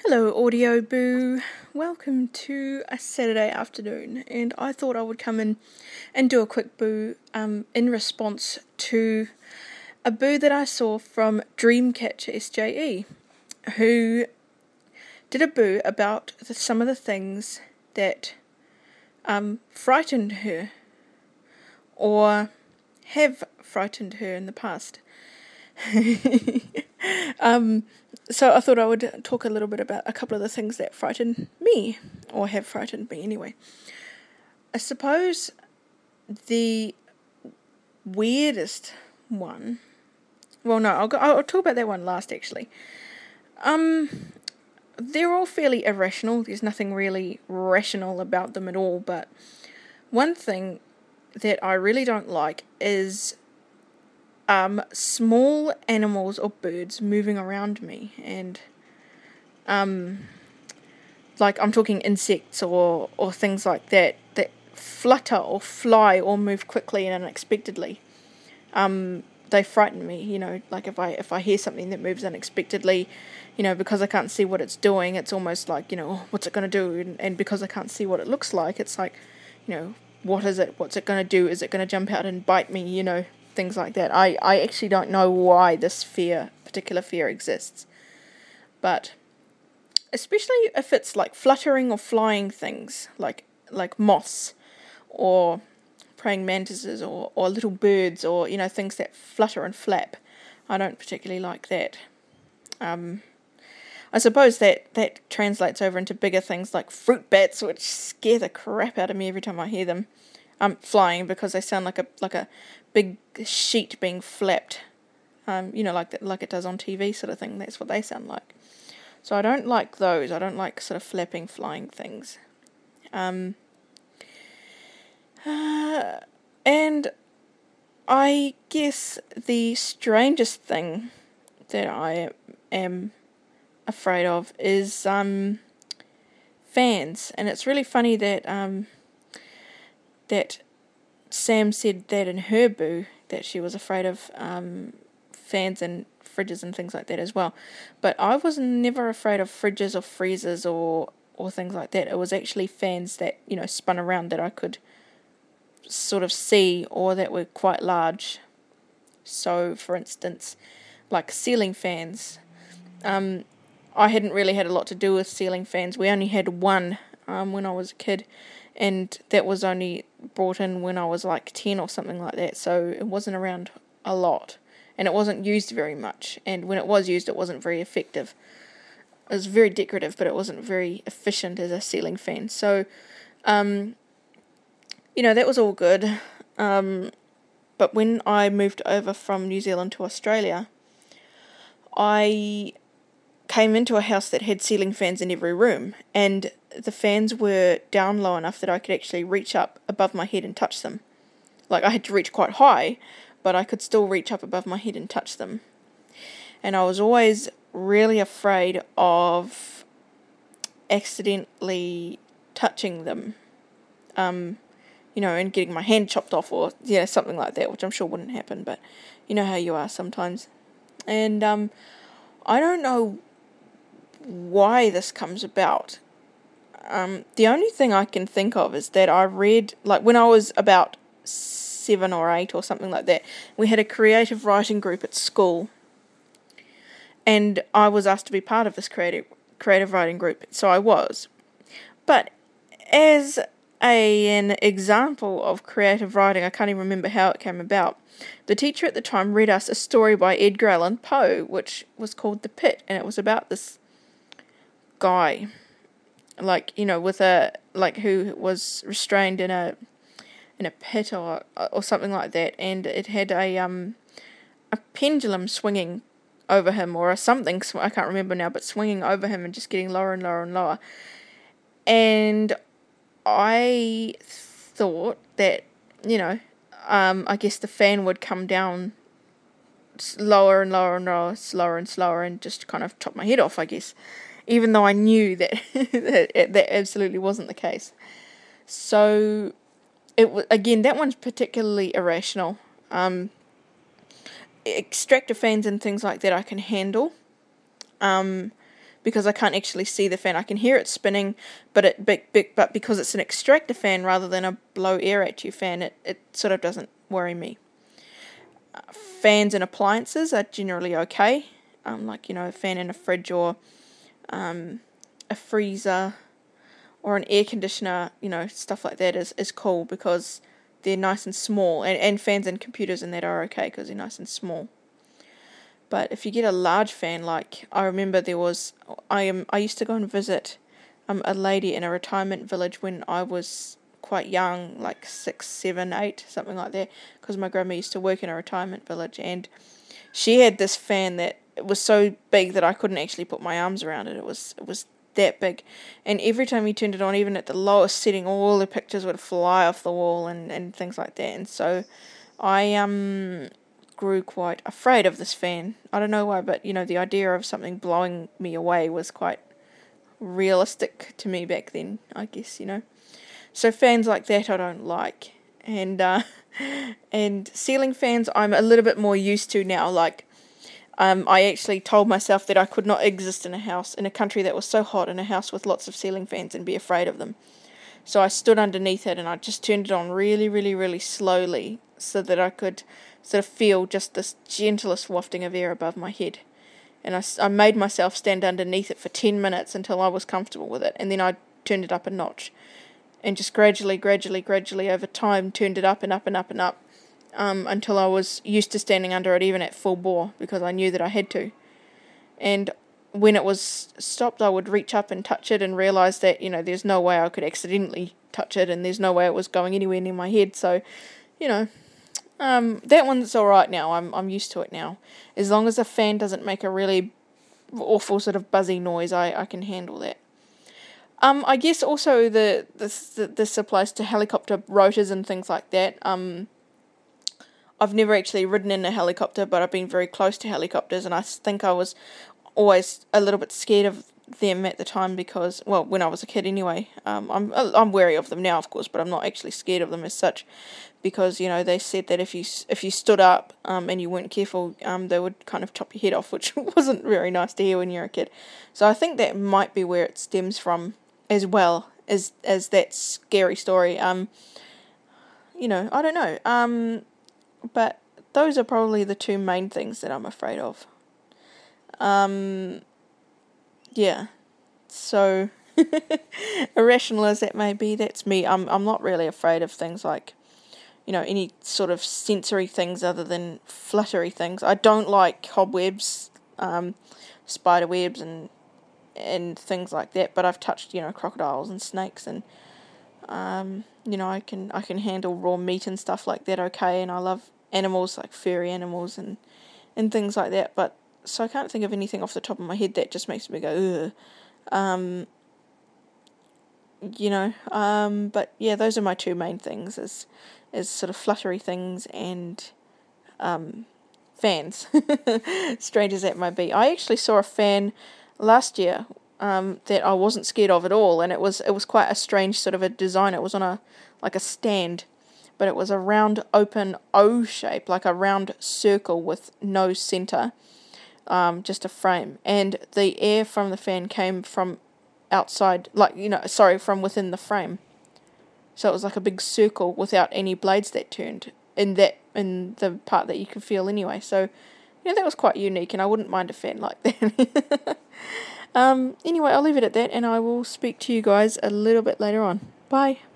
Hello, Audio Boo. Welcome to a Saturday afternoon, and I thought I would come in and do a quick boo in response to a boo that I saw from Dreamcatcher SJE, who did a boo about some of the things that frightened her or have frightened her in the past. So I thought I would talk a little bit about a couple of the things that frighten me, or have frightened me anyway. I suppose the weirdest one, well no, I'll talk about that one last actually. They're all fairly irrational, there's nothing really rational about them at all, but one thing that I really don't like is small animals or birds moving around me, and like I'm talking insects or things like that flutter or fly or move quickly and unexpectedly. They frighten me, like if I hear something that moves unexpectedly, because I can't see what it's doing, it's almost like, what's it going to do? And because I can't see what it looks like, it's like, what is it? What's it going to do? Is it going to jump out and bite me? Things like that. I actually don't know why this particular fear exists. But especially if it's like fluttering or flying things, like moths or praying mantises or little birds or, things that flutter and flap. I don't particularly like that. I suppose that translates over into bigger things like fruit bats, which scare the crap out of me every time I hear them flying, because they sound like a big sheet being flapped, like it does on TV sort of thing. That's what they sound like. So I don't like those. I don't like sort of flapping, flying things. And I guess the strangest thing that I am afraid of is fans. And it's really funny that that Sam said that in her boo, that she was afraid of fans and fridges and things like that as well. But I was never afraid of fridges or freezers or things like that. It was actually fans that, spun around that I could sort of see, or that were quite large. So, for instance, like ceiling fans. I hadn't really had a lot to do with ceiling fans. We only had one when I was a kid, and that was only brought in when I was like 10 or something like that, so it wasn't around a lot, and it wasn't used very much, and when it was used it wasn't very effective. It was very decorative, but it wasn't very efficient as a ceiling fan, so that was all good, but when I moved over from New Zealand to Australia, I came into a house that had ceiling fans in every room, and the fans were down low enough that I could actually reach up above my head and touch them. Like, I had to reach quite high, but I could still reach up above my head and touch them. And I was always really afraid of accidentally touching them, and getting my hand chopped off or, something like that, which I'm sure wouldn't happen, but you know how you are sometimes. And I don't know why this comes about. The only thing I can think of is that I read, like when I was about 7 or 8 or something like that, we had a creative writing group at school, and I was asked to be part of this creative writing group, so I was. But as an example of creative writing, I can't even remember how it came about. The teacher at the time read us a story by Edgar Allan Poe, which was called The Pit, and it was about this guy, who was restrained in a pit or something like that, and it had a pendulum swinging over him or something, I can't remember now, but swinging over him and just getting lower and lower and lower. And I thought that, I guess the fan would come down lower and lower and lower, slower and slower, and just kind of chop my head off, I guess. Even though I knew that that absolutely wasn't the case. So, again, that one's particularly irrational. Extractor fans and things like that I can handle. because I can't actually see the fan. I can hear it spinning, but because it's an extractor fan rather than a blow air at you fan, it sort of doesn't worry me. Fans and appliances are generally okay. Like, a fan in a fridge or a freezer or an air conditioner, stuff like that is cool because they're nice and small. And fans and computers and that are okay because they're nice and small. But if you get a large fan, like I remember I used to go and visit a lady in a retirement village when I was quite young, like 6, 7, 8, something like that, because my grandma used to work in a retirement village, and she had this fan that it was so big that I couldn't actually put my arms around it. It was that big, and every time you turned it on, even at the lowest setting, all the pictures would fly off the wall and things like that. And so I grew quite afraid of this fan. I don't know why, but the idea of something blowing me away was quite realistic to me back then, I guess. So fans like that I don't like, and ceiling fans I'm a little bit more used to now. Like I actually told myself that I could not exist in a country that was so hot, in a house with lots of ceiling fans, and be afraid of them. So I stood underneath it and I just turned it on really, really, really slowly so that I could sort of feel just this gentlest wafting of air above my head. And I made myself stand underneath it for 10 minutes until I was comfortable with it. And then I turned it up a notch. And just gradually over time turned it up and up and up and up until I was used to standing under it even at full bore, because I knew that I had to. And when it was stopped, I would reach up and touch it and realise that, there's no way I could accidentally touch it, and there's no way it was going anywhere near my head. So, that one's alright now. I'm used to it now. As long as the fan doesn't make a really awful sort of buzzy noise, I can handle that. I guess also this applies to helicopter rotors and things like that. I've never actually ridden in a helicopter, but I've been very close to helicopters, and I think I was always a little bit scared of them at the time because, well, when I was a kid anyway. I'm wary of them now, of course, but I'm not actually scared of them as such, because they said that if you stood up and you weren't careful, they would kind of chop your head off, which wasn't very nice to hear when you're a kid. So I think that might be where it stems from, as well as that scary story. I don't know. But those are probably the two main things that I'm afraid of. Yeah. So irrational as that may be, that's me. I'm not really afraid of things like, any sort of sensory things other than fluttery things. I don't like cobwebs, spider webs and things like that, but I've touched, crocodiles and snakes, and I can handle raw meat and stuff like that okay, and I love animals, like furry animals and things like that, but so I can't think of anything off the top of my head that just makes me go ugh. But yeah, those are my two main things, is sort of fluttery things and fans. Strange as that might be. I actually saw a fan last year that I wasn't scared of at all, and it was quite a strange sort of a design. It was on a stand, but it was a round open O shape, like a round circle with no centre, just a frame, and the air from the fan came from outside, from within the frame. So it was like a big circle without any blades that turned in the part that you could feel anyway. So that was quite unique, and I wouldn't mind a fan like that. Anyway, I'll leave it at that, and I will speak to you guys a little bit later on. Bye.